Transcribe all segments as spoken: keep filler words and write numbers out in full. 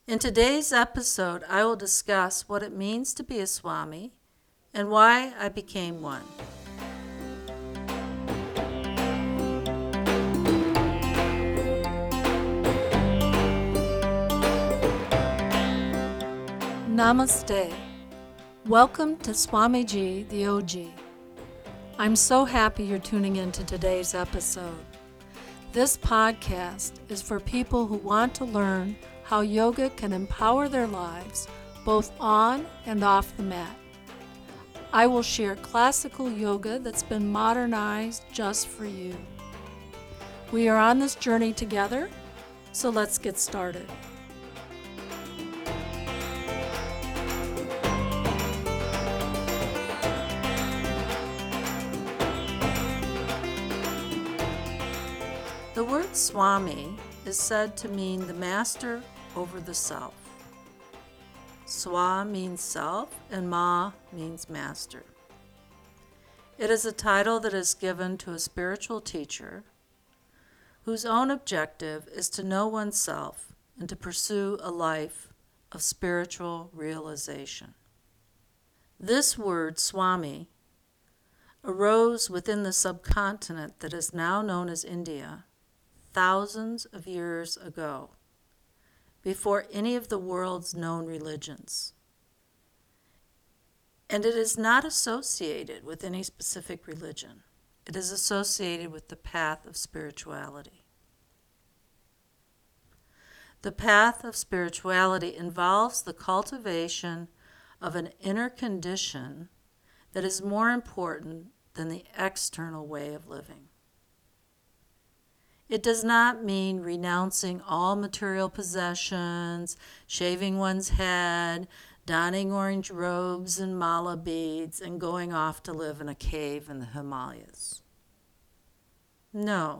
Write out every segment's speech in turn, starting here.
In today's episode, I will discuss what it means to be a Swami and why I became one. Namaste. Welcome to Swamiji the O G. I'm so happy you're tuning in to today's episode. This podcast is for people who want to learn how yoga can empower their lives both on and off the mat. I will share classical yoga that's been modernized just for you. We are on this journey together, so let's get started. The word Swami is said to mean the master over the self. Swa means self and Ma means master. It is a title that is given to a spiritual teacher whose own objective is to know oneself and to pursue a life of spiritual realization. This word, Swami, arose within the subcontinent that is now known as India thousands of years ago, before any of the world's known religions. And it is not associated with any specific religion. It is associated with the path of spirituality. The path of spirituality involves the cultivation of an inner condition that is more important than the external way of living. It does not mean renouncing all material possessions, shaving one's head, donning orange robes and mala beads, and going off to live in a cave in the Himalayas. No.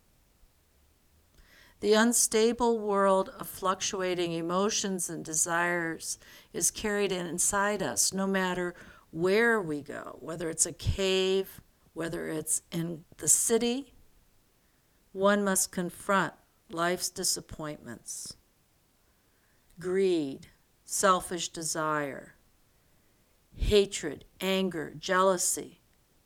The unstable world of fluctuating emotions and desires is carried inside us no matter where we go, whether it's a cave, whether it's in the city. One must confront life's disappointments, greed, selfish desire, hatred, anger, jealousy.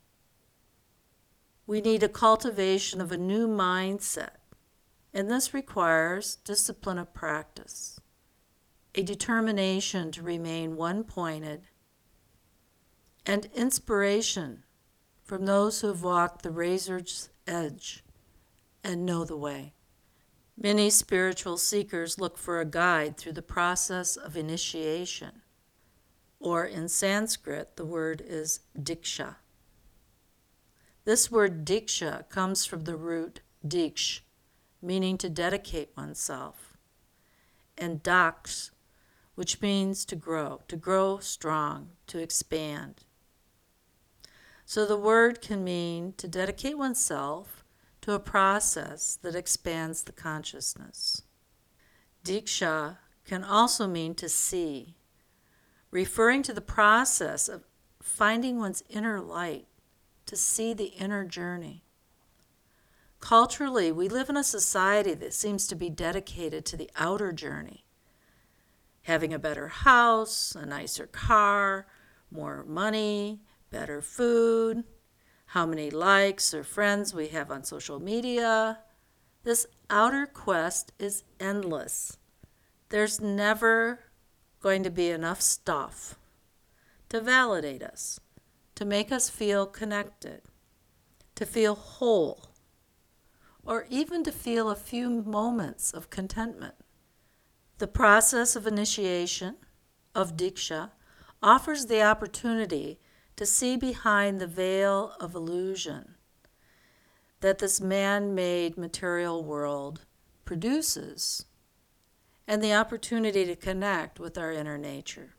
We need a cultivation of a new mindset, and this requires discipline of practice, a determination to remain one-pointed, and inspiration from those who have walked the razor's edge and know the way. Many spiritual seekers look for a guide through the process of initiation, or in Sanskrit, the word is diksha. This word diksha comes from the root diksh, meaning to dedicate oneself, and daks, which means to grow, to grow strong, to expand. So the word can mean to dedicate oneself to a process that expands the consciousness. Diksha can also mean to see, referring to the process of finding one's inner light, to see the inner journey. Culturally, we live in a society that seems to be dedicated to the outer journey, having a better house, a nicer car, more money, better food, how many likes or friends we have on social media. This outer quest is endless. There's never going to be enough stuff to validate us, to make us feel connected, to feel whole, or even to feel a few moments of contentment. The process of initiation, of diksha, offers the opportunity to see behind the veil of illusion that this man-made material world produces, and the opportunity to connect with our inner nature.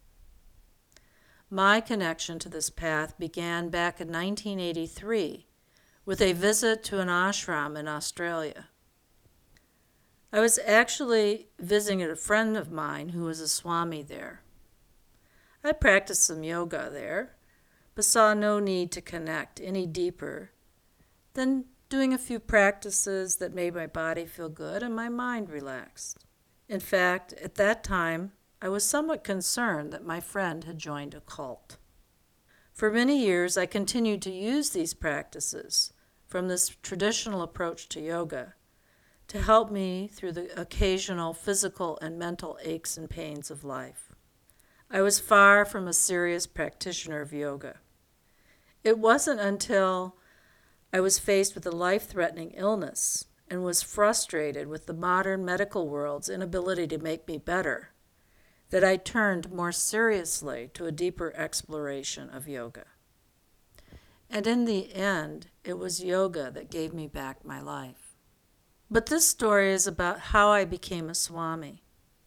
My connection to this path began back in nineteen eighty-three with a visit to an ashram in Australia. I was actually visiting a friend of mine who was a Swami there. I practiced some yoga there, but saw no need to connect any deeper than doing a few practices that made my body feel good and my mind relaxed. In fact, at that time, I was somewhat concerned that my friend had joined a cult. For many years, I continued to use these practices from this traditional approach to yoga to help me through the occasional physical and mental aches and pains of life. I was far from a serious practitioner of yoga. It wasn't until I was faced with a life-threatening illness and was frustrated with the modern medical world's inability to make me better that I turned more seriously to a deeper exploration of yoga. And in the end, it was yoga that gave me back my life. But this story is about how I became a Swami.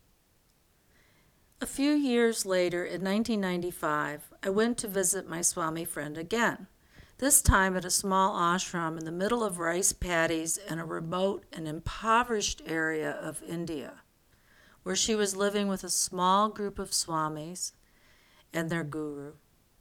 A few years later, in nineteen ninety-five, I went to visit my Swami friend again, this time at a small ashram in the middle of rice paddies in a remote and impoverished area of India, where she was living with a small group of Swamis and their guru.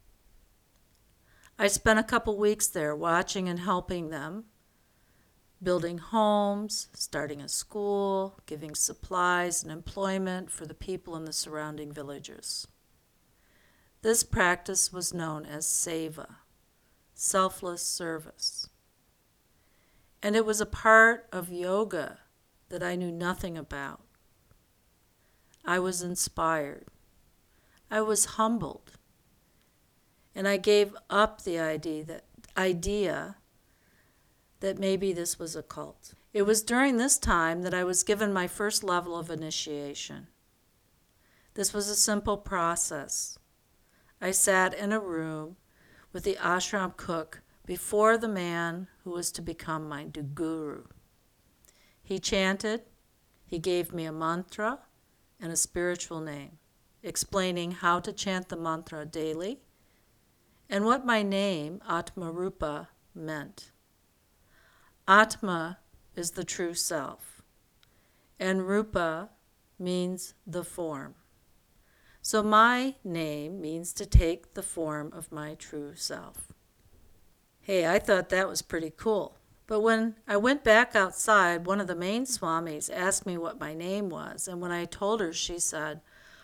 I spent a couple weeks there watching and helping them, building homes, starting a school, giving supplies and employment for the people in the surrounding villages. This practice was known as seva, selfless service. And it was a part of yoga that I knew nothing about. I was inspired. I was humbled. And I gave up the idea that, idea that maybe this was a cult. It was during this time that I was given my first level of initiation. This was a simple process. I sat in a room with the ashram cook before the man who was to become my guru. He chanted, he gave me a mantra and a spiritual name, explaining how to chant the mantra daily and what my name, Atma Rupa, meant. Atma is the true self, and Rupa means the form. So my name means to take the form of my true self. Hey, I thought that was pretty cool. But when I went back outside, one of the main Swamis asked me what my name was, and when I told her, she said,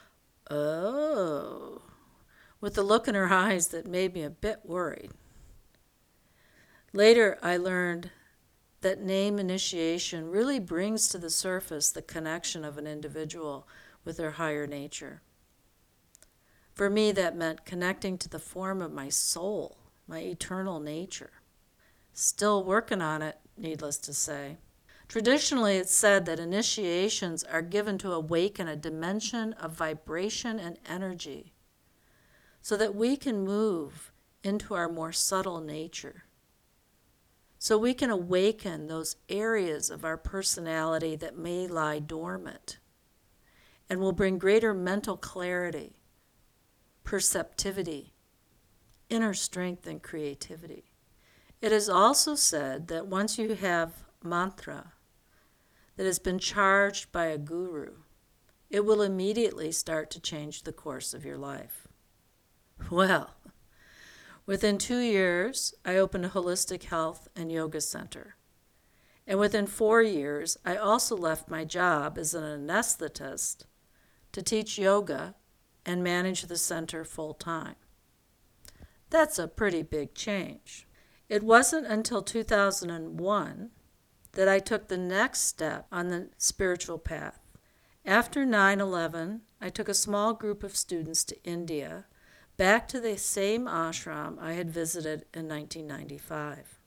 "Oh," with a look in her eyes that made me a bit worried. Later, I learned that name initiation really brings to the surface the connection of an individual with their higher nature. For me, that meant connecting to the form of my soul, my eternal nature. Still working on it, needless to say. Traditionally, it's said that initiations are given to awaken a dimension of vibration and energy so that we can move into our more subtle nature. So we can awaken those areas of our personality that may lie dormant and will bring greater mental clarity, perceptivity, inner strength, and creativity. It is also said that once you have mantra that has been charged by a guru, it will immediately start to change the course of your life. Well, within two years, I opened a holistic health and yoga center. And within four years, I also left my job as an anesthetist to teach yoga and manage the center full-time. That's a pretty big change. It wasn't until two thousand one that I took the next step on the spiritual path. After nine eleven, I took a small group of students to India, back to the same ashram I had visited in nineteen ninety-five.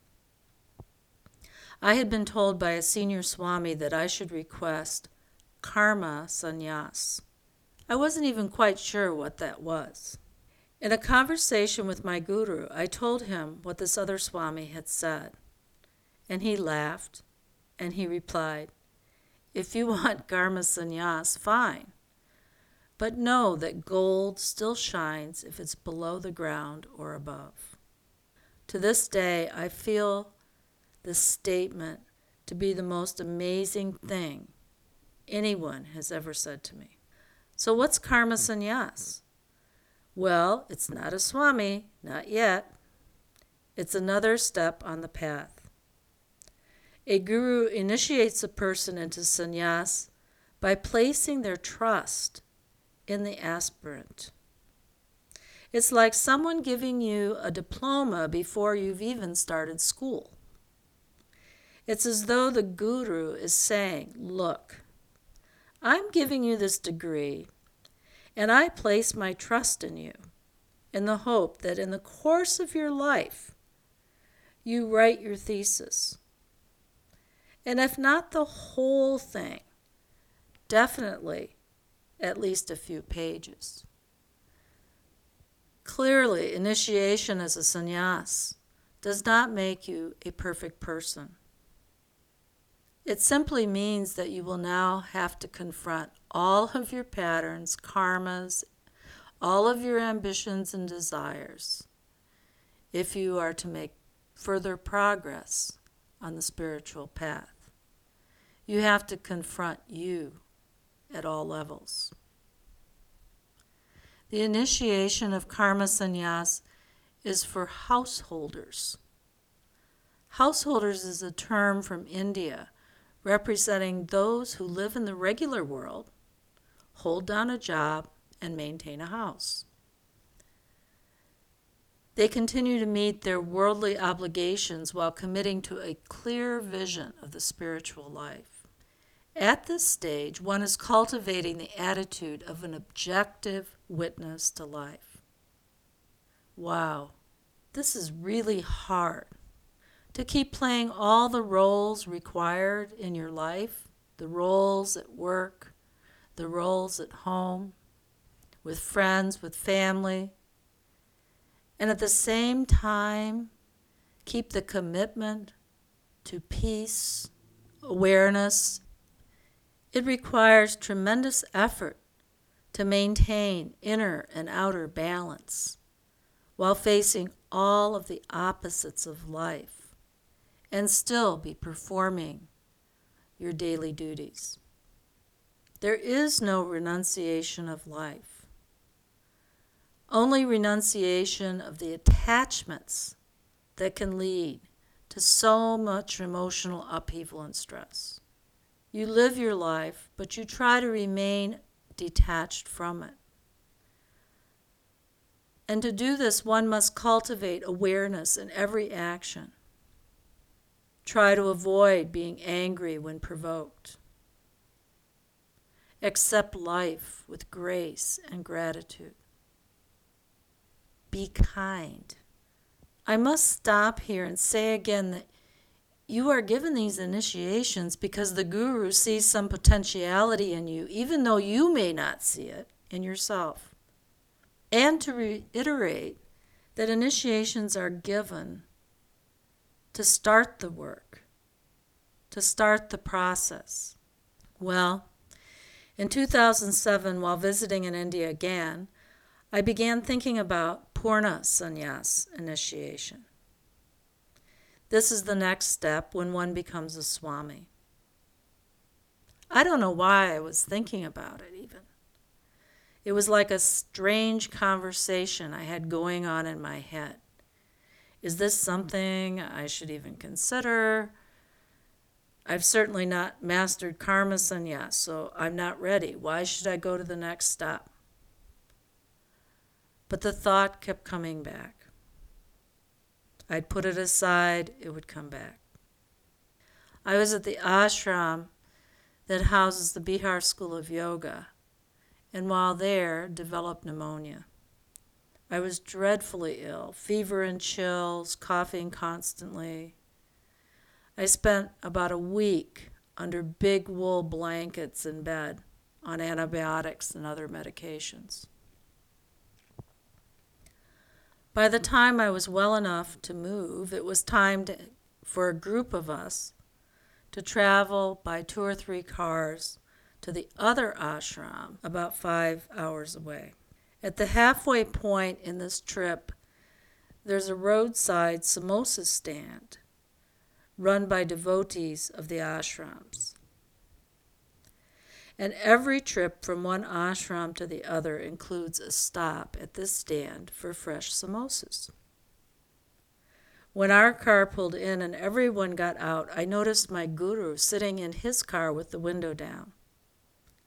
I had been told by a senior Swami that I should request karma sannyas. I wasn't even quite sure what that was. In a conversation with my guru, I told him what this other Swami had said, and he laughed, and he replied, "If you want karma sannyas, fine. But know that gold still shines if it's below the ground or above." To this day, I feel this statement to be the most amazing thing anyone has ever said to me. So what's karma sannyas? Well, it's not a Swami, not yet. It's another step on the path. A guru initiates a person into sannyas by placing their trust in the aspirant. It's like someone giving you a diploma before you've even started school. It's as though the guru is saying, look, I'm giving you this degree, and I place my trust in you in the hope that in the course of your life, you write your thesis. And if not the whole thing, definitely at least a few pages. Clearly, initiation as a sannyas does not make you a perfect person. It simply means that you will now have to confront all of your patterns, karmas, all of your ambitions and desires, if you are to make further progress on the spiritual path. You have to confront you at all levels. The initiation of karma sannyas is for householders. Householders is a term from India representing those who live in the regular world, hold down a job, and maintain a house. They continue to meet their worldly obligations while committing to a clear vision of the spiritual life. At this stage, one is cultivating the attitude of an objective witness to life. Wow, this is really hard. To keep playing all the roles required in your life, the roles at work, the roles at home, with friends, with family, and at the same time, keep the commitment to peace, awareness. It requires tremendous effort to maintain inner and outer balance while facing all of the opposites of life and still be performing your daily duties. There is no renunciation of life, only renunciation of the attachments that can lead to so much emotional upheaval and stress. You live your life, but you try to remain detached from it. And to do this, one must cultivate awareness in every action. Try to avoid being angry when provoked. Accept life with grace and gratitude. Be kind. I must stop here and say again that you are given these initiations because the Guru sees some potentiality in you, even though you may not see it in yourself. And to reiterate that initiations are given to start the work, to start the process. Well, in two thousand seven, while visiting in India again, I began thinking about Purna Sannyas initiation. This is the next step when one becomes a Swami. I don't know why I was thinking about it even. It was like a strange conversation I had going on in my head. Is this something I should even consider? I've certainly not mastered karma sannyas, so I'm not ready. Why should I go to the next step? But the thought kept coming back. I'd put it aside, it would come back. I was at the ashram that houses the Bihar School of Yoga, and while there, developed pneumonia. I was dreadfully ill, fever and chills, coughing constantly. I spent about a week under big wool blankets in bed on antibiotics and other medications. By the time I was well enough to move, it was time to, for a group of us to travel by two or three cars to the other ashram about five hours away. At the halfway point in this trip, there's a roadside samosa stand run by devotees of the ashrams. And every trip from one ashram to the other includes a stop at this stand for fresh samosas. When our car pulled in and everyone got out, I noticed my guru sitting in his car with the window down.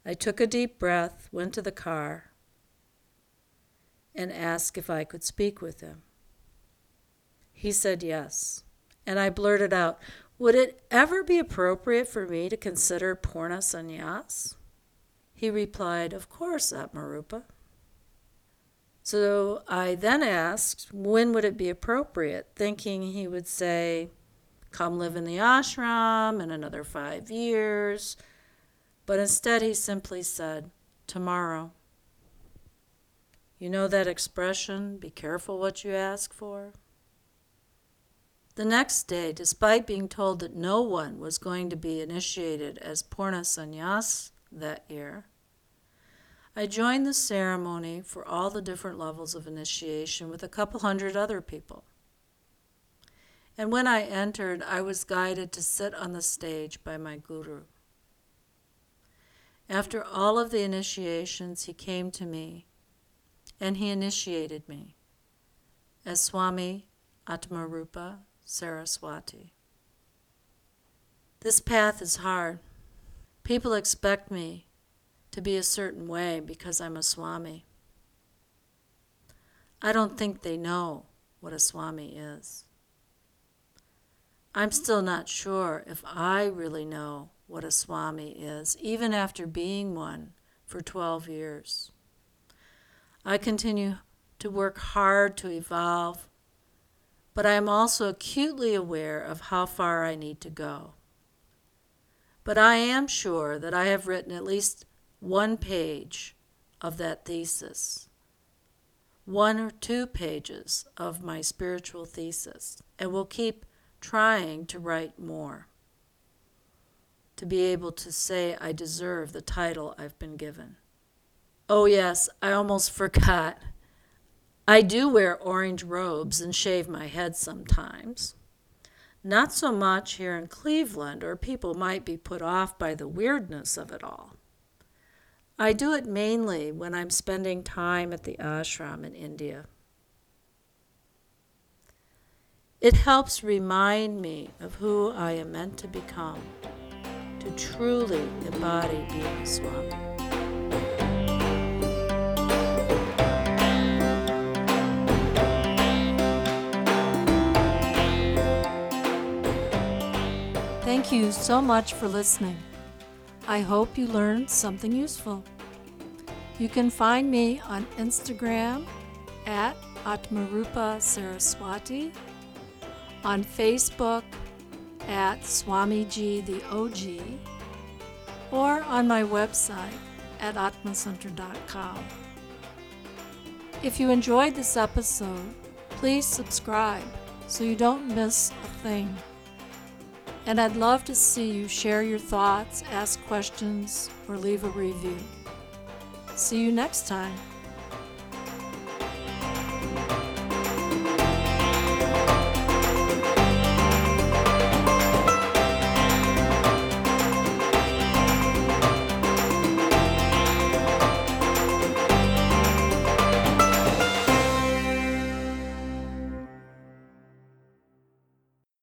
I took a deep breath, went to the car, and asked if I could speak with him. He said yes, and I blurted out, "Would it ever be appropriate for me to consider Purna Sannyas?" He replied, "Of course, Atmarupa." So I then asked, when would it be appropriate, thinking he would say, "Come live in the ashram in another five years." But instead he simply said, "Tomorrow." You know that expression, be careful what you ask for? The next day, despite being told that no one was going to be initiated as Purna Sannyas that year, I joined the ceremony for all the different levels of initiation with a couple hundred other people. And when I entered, I was guided to sit on the stage by my guru. After all of the initiations, he came to me and he initiated me as Swami Atmarupa Saraswati. This path is hard. People expect me to be a certain way because I'm a Swami. I don't think they know what a Swami is. I'm still not sure if I really know what a Swami is, even after being one for twelve years. I continue to work hard to evolve, but I am also acutely aware of how far I need to go. But I am sure that I have written at least one page of that thesis, one or two pages of my spiritual thesis, and will keep trying to write more, to be able to say I deserve the title I've been given. Oh yes, I almost forgot. I do wear orange robes and shave my head sometimes. Not so much here in Cleveland, or people might be put off by the weirdness of it all. I do it mainly when I'm spending time at the ashram in India. It helps remind me of who I am meant to become, to truly embody being a Swami. Thank you so much for listening. I hope you learned something useful. You can find me on Instagram at Atmarupa Saraswati, on Facebook at Swamiji the O G, or on my website at atmacenter dot com. If you enjoyed this episode, please subscribe so you don't miss a thing. And I'd love to see you share your thoughts, ask questions, or leave a review. See you next time.